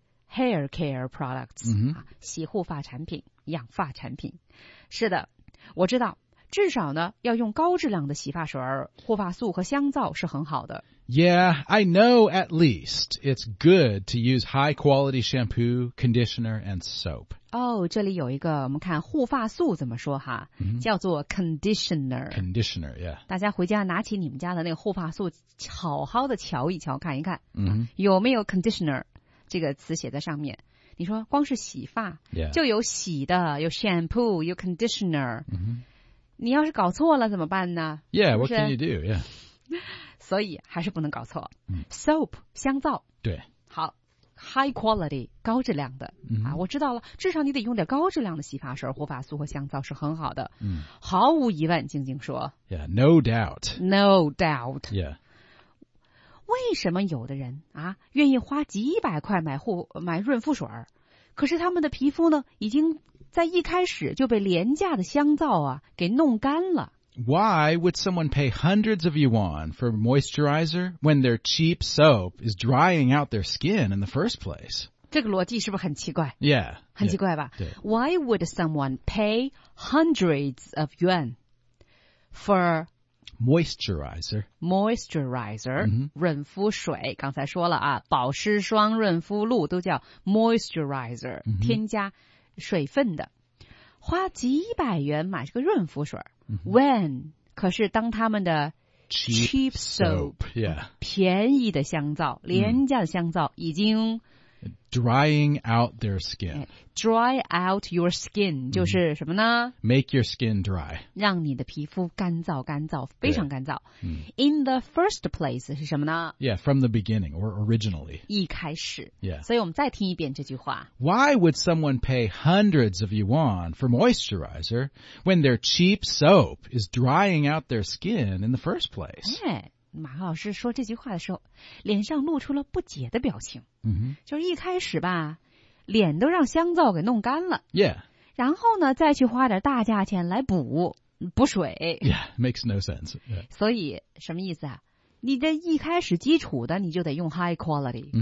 care products 洗护发产品养发产品是的我知道至少呢要用高质量的洗发水护发素和香皂是很好的 Yeah, I know at least it's good to use high-quality shampoo, conditioner, and soap. 这里有一个我们看护发素怎么说哈叫做 conditioner. Conditioner, yeah. 大家回家拿起你们家的那个护发素好好的瞧一瞧看一看有没有 conditioner 这个词写在上面你说光是洗发就有洗的有 shampoo 有 conditioner你要是搞错了怎么办呢 Yeah, what can you do? Yeah. 所以还是不能搞错 soap 香皂对好 high quality 高质量的我知道了至少你得用点高质量的洗发水护发素和香皂是很好的毫无疑问静静说 Yeah, no doubt. No doubt. Yeah. 为什么有的人愿意花几百块买润肤水可是他们的皮肤呢已经在一开始就被廉价的香皂给弄干了 Why would someone pay hundreds of yuan for moisturizer when their cheap soap is drying out their skin in the first place? 这个逻辑是不是很奇怪 Yeah. 很奇怪吧 Why would someone pay hundreds of yuan for moisturizer 润肤水刚才说了保湿霜润肤露都叫 moisturizer 添加水分的花几百元买这个润肤水。When 可是当他们的 cheap soap yeah. 便宜的香皂、廉价的香皂已经 drying out their skin. dry out your skin 就是什么呢？ Make your skin dry. 让你的皮肤干燥，非常干燥。In the first place 是什么呢？ Yeah, from the beginning or originally. 一开始。 Yeah. 所以我们再听一遍这句话。 Why would someone pay hundreds of yuan for moisturizer when their cheap soap is drying out their skin in the first place? 马克老师说这句话的时候，脸上露出了不解的表情。就是一开始吧，脸都让香皂给弄干了。 Yeah. 然后呢，再去花点大价钱来补水。 Yeah, makes no sense. Yeah. 所以什么意思啊？你这一开始基础的，你就得用 high quality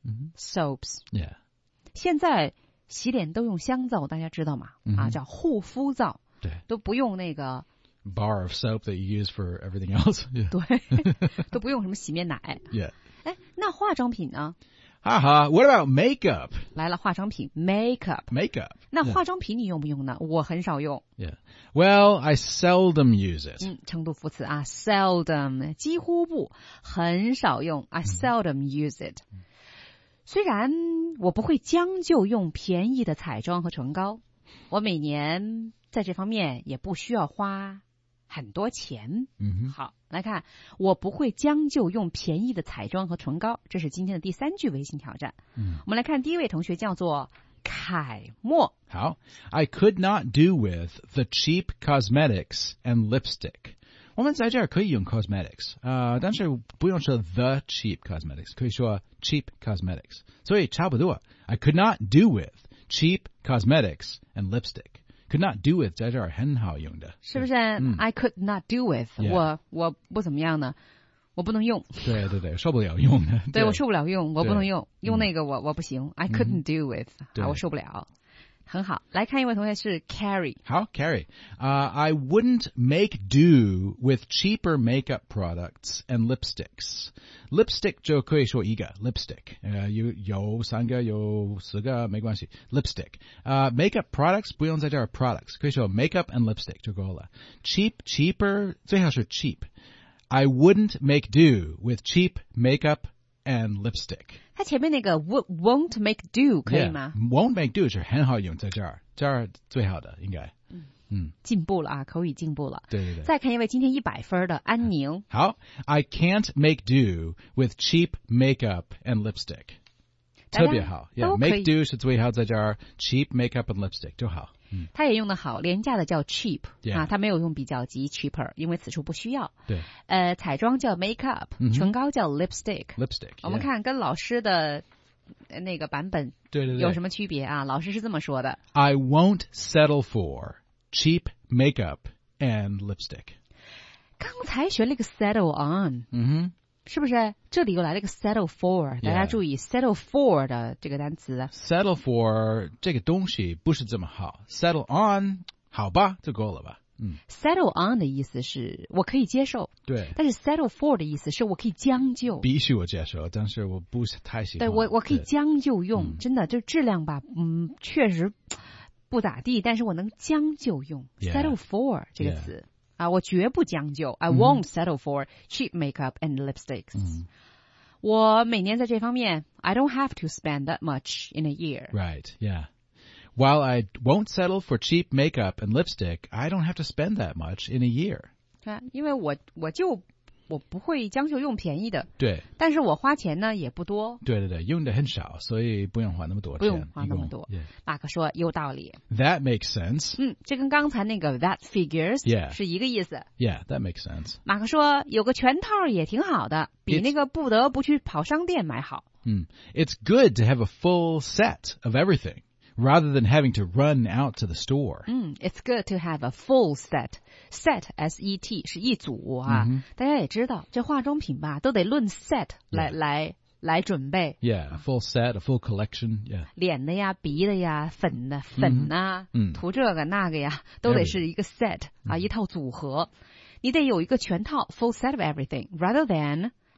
soaps. Yeah. 现在洗脸都用香皂，大家知道吗？叫护肤皂。 对， 都不用那个。 bar of soap that you use for everything else. Yeah. 对，都不用什么洗面奶。 Yeah. 那化妆品呢？ What about makeup? 来了，化妆品 makeup. 那化妆品你用不用呢？我很少用。 Yeah. Well, I seldom use it. 程度副词啊 ，seldom 几乎不，很少用。I seldom use it. 虽然我不会将就用便宜的彩妆和唇膏，我每年在这方面也不需要花很多钱。好，来看，我不会将就用便宜的彩妆和唇膏，这是今天的第3句微信挑战。我们来看第一位同学叫做凯默。 好 I could not do with the cheap cosmetics and lipstick. 我们在这儿可以用 cosmetics, 但是不用说 the cheap cosmetics, 可以说 cheap cosmetics. 所以差不多 I could not do with cheap cosmetics and lipstick.Could not do with 在这儿很好用的， 是不是？I could not do with， 我不怎么样呢，我不能用。 对，受不了用的。 对，我受不了用，我不能用，用那个我不行。I couldn't do with，我受不了。很好，来看一位同学是 Carrie。 好 Carrie， I wouldn't make do with cheaper makeup products and lipsticks. Lipstick 就可以说一个 lipstick， 有3个有4个没关系 lipstick。makeup products 不用在这儿 products， 可以说 makeup and lipstick 就够了。cheaper 最好是 cheap。I wouldn't make do with cheap makeup and lipstick。 它前面那个 won't make do 可以吗？ Won't make do 是很好用，在这儿最好的应该。 进步了啊，口语进步了。 对。 再看一位今天100分的安宁。 好 I can't make do with cheap makeup and lipstick。特别好 Yeah, make do 是最好，在这儿 cheap makeup and lipstick 就好。 他也用得好，廉价的叫 cheap， yeah. 他没有用比较级 cheaper， 因为此处不需要。 对， 彩妆叫 makeup， 唇膏叫 lipstick。我们看跟老师的那个版本有什么区别啊？老师是这么说的 I won't settle for cheap makeup and lipstick。 刚才学了一个 settle on，是不是？这里又来了一个 settle for， 大家注意 settle for 的这个单词。 settle for 这个东西不是这么好 ，settle on 好吧就够了吧。 settle on 的意思是我可以接受， 对。 但是 settle for 的意思是我可以将就。 必须我接受，但是我不是太喜欢。 对，我可以将就用，真的就质量吧，确实不咋地，但是我能将就用 settle for 这个词。我绝不将就 I won't settle for cheap makeup and lipsticks。我每年在这方面 I don't have to spend that much in a year. Right, yeah. While I won't settle for cheap makeup and lipstick, I don't have to spend that much in a year. 因为我不会将就用便宜的， 对， 但是我花钱呢也不多， 对，用的很少，所以不用花那么多钱， 不用花那么多。马克说有道理。 That makes sense. 这跟刚才那个 that figures 是一个意思。 Yeah, that makes sense. 马克说有个全套也挺好的，比那个不得不去跑商店买好。 It's good to have a full set of everything.Rather than having to run out to the store. It's good to have a full set. Set, S-E-T 是一组啊。大家也知道，这化妆品吧，都得论 set 来准备。 Yeah, a full set, a full collection. Yeah. 脸的呀，鼻的呀，粉啊，涂这个那个呀，都得是一个 set 啊，一套组合。你得有一个全套 full set of everything, rather than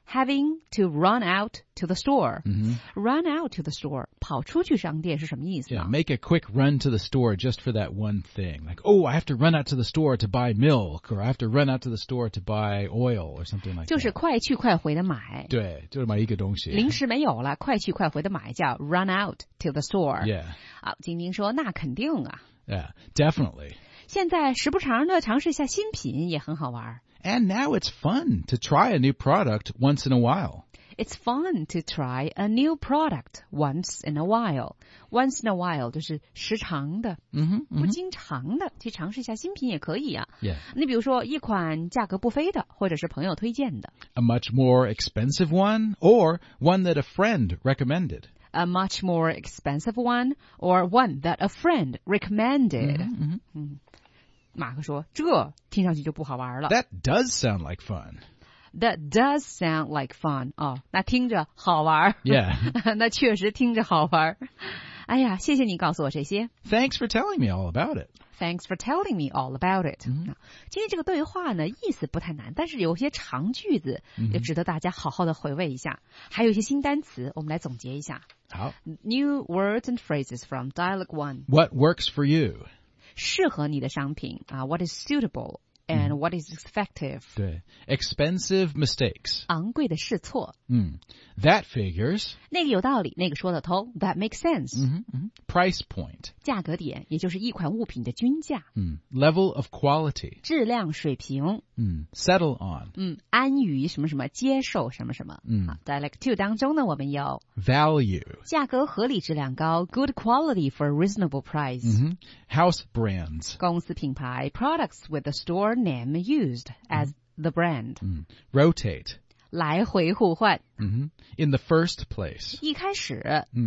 having to run out to the store. Run out to the store, 跑出去商店是什么意思呢？ Yeah, make a quick run to the store just for that one thing. Like, oh, I have to run out to the store to buy milk, or I have to run out to the store to buy oil, or something like that. 就是快去快回的买。 对，就是买一个东西。 零食没有了，快去快回的买叫 run out to the store. Yeah. 好，晶晶说那肯定啊。 Yeah, definitely. 现在时不常的尝试一下新品也很好玩。 And now it's fun to try a new product once in a while. It's fun to try a new product once in a while. Once in a while 就是时常的，不经常的去尝试一下新品也可以啊。 Yeah. 你比如说一款价格不菲的，或者是朋友推荐的。 A much more expensive one, or one that a friend recommended. A much more expensive one, or one that a friend recommended. 马克说，这听上去就不好玩了。 That does sound like fun. That does sound like fun. 哦，那听着好玩。 Yeah. 那确实听着好玩。哎呀，谢谢你告诉我这些。 Thanks for telling me all about it. Thanks for telling me all about it. 今天这个对话呢，意思不太难，但是有些长句子也值得大家好好的回味一下。还有一些新单词，我们来总结一下。 好。 New words and phrases from Dialogue 1. What works for you? 适合你的商品啊 ，What is suitable and what is effective? 对 ，expensive mistakes. 昂贵的试错。 That figures. 那个有道理，那个说得通。That makes sense. Price point. 价格点，也就是一款物品的均价。 Level of quality. 质量水平。 Settle on. 安于什么什么，接受什么什么。Dialect 2当中呢，我们有 value. 价格合理，质量高 ，good quality for a reasonable price. House brands. 公司品牌 products with the store name used as the brand. Rotate. 来回互换。 In the first place. 一开始。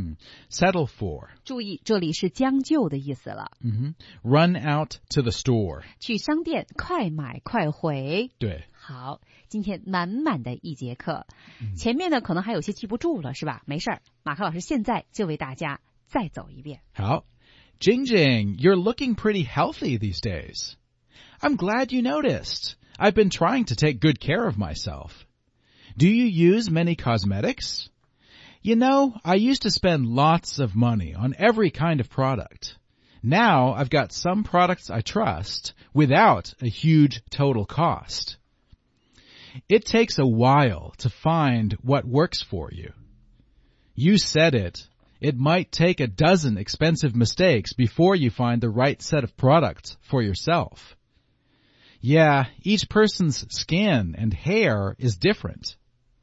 Settle for. 注意，这里是将就的意思了。 Run out to the store. 去商店快买快回。 对。 好，今天满满的一节课。前面呢可能还有些记不住了，是吧？没事儿，马克老师现在就为大家再走一遍。 好。Jingjing, you're looking pretty healthy these days. I'm glad you noticed. I've been trying to take good care of myself. Do you use many cosmetics? You know, I used to spend lots of money on every kind of product. Now I've got some products I trust without a huge total cost. It takes a while to find what works for you. You said it. It might take a dozen expensive mistakes before you find the right set of products for yourself. Yeah, each person's skin and hair is different.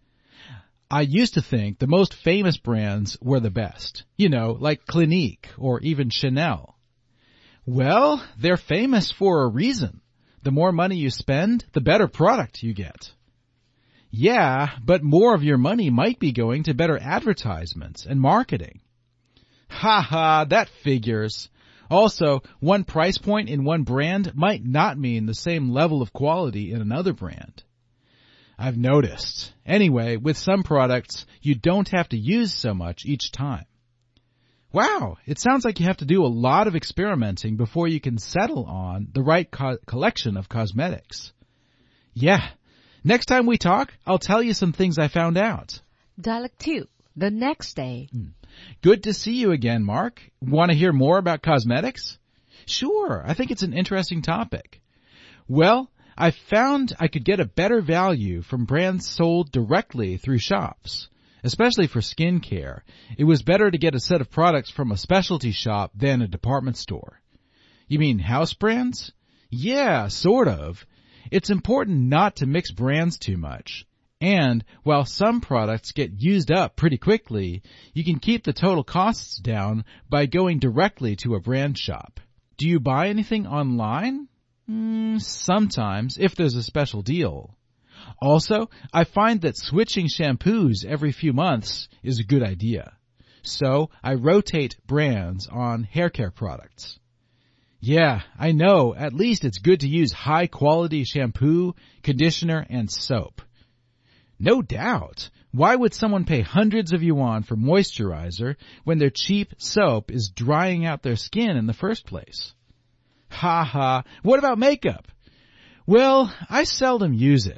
I used to think the most famous brands were the best, you know, like Clinique or even Chanel. Well, they're famous for a reason. The more money you spend, the better product you get. Yeah, but more of your money might be going to better advertisements and marketing. Ha ha, that figures. Also, one price point in one brand might not mean the same level of quality in another brand. I've noticed. Anyway, with some products, you don't have to use so much each time. Wow, it sounds like you have to do a lot of experimenting before you can settle on the right collection of cosmetics. Yeah, next time we talk, I'll tell you some things I found out. Dialogue 2, the next day. Good to see you again, Mark. Want to hear more about cosmetics? Sure, I think it's an interesting topic. Well, I found I could get a better value from brands sold directly through shops, especially for skincare. It was better to get a set of products from a specialty shop than a department store. You mean house brands? Yeah, sort of. It's important not to mix brands too much. And while some products get used up pretty quickly, you can keep the total costs down by going directly to a brand shop. Do you buy anything online? Sometimes, if there's a special deal. Also, I find that switching shampoos every few months is a good idea. So, I rotate brands on hair care products. Yeah, I know, at least it's good to use high-quality shampoo, conditioner, and soap. No doubt. Why would someone pay hundreds of yuan for moisturizer when their cheap soap is drying out their skin in the first place? Ha ha. What about makeup? Well, I seldom use it.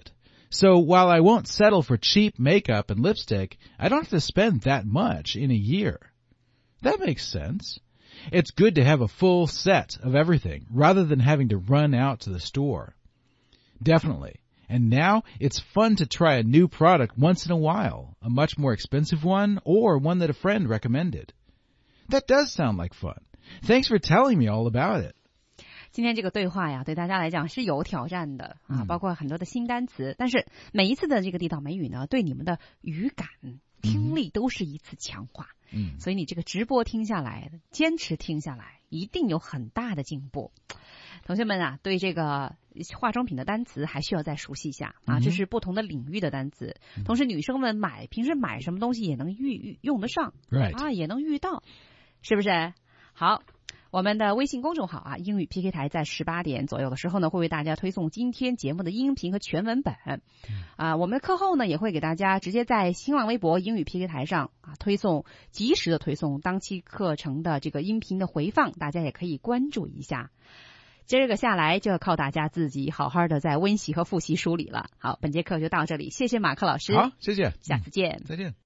So while I won't settle for cheap makeup and lipstick, I don't have to spend that much in a year. That makes sense. It's good to have a full set of everything rather than having to run out to the store. Definitely. And now it's fun to try a new product once in a while, a much more expensive one or one that a friend recommended. That does sound like fun. Thanks for telling me all about it. 今天这个对话呀，对大家来讲是有挑战的啊，包括很多的新单词。但是每一次的这个地道美语呢，对你们的语感、听力都是一次强化。所以你这个直播听下来，坚持听下来，一定有很大的进步。同学们啊，对这个化妆品的单词还需要再熟悉一下啊，这是不同的领域的单词。同时，女生们平时买什么东西也能用得上，啊，也能遇到，是不是？好。我们的微信公众号啊，英语 PK 台在18点左右的时候呢，会为大家推送今天节目的音频和全文本。我们的课后呢，也会给大家直接在新浪微博英语 PK 台上啊及时的推送当期课程的这个音频的回放，大家也可以关注一下。这个下来就要靠大家自己好好的在温习和复习梳理了。好，本节课就到这里，谢谢马克老师。 好，谢谢， 下次见。 再见。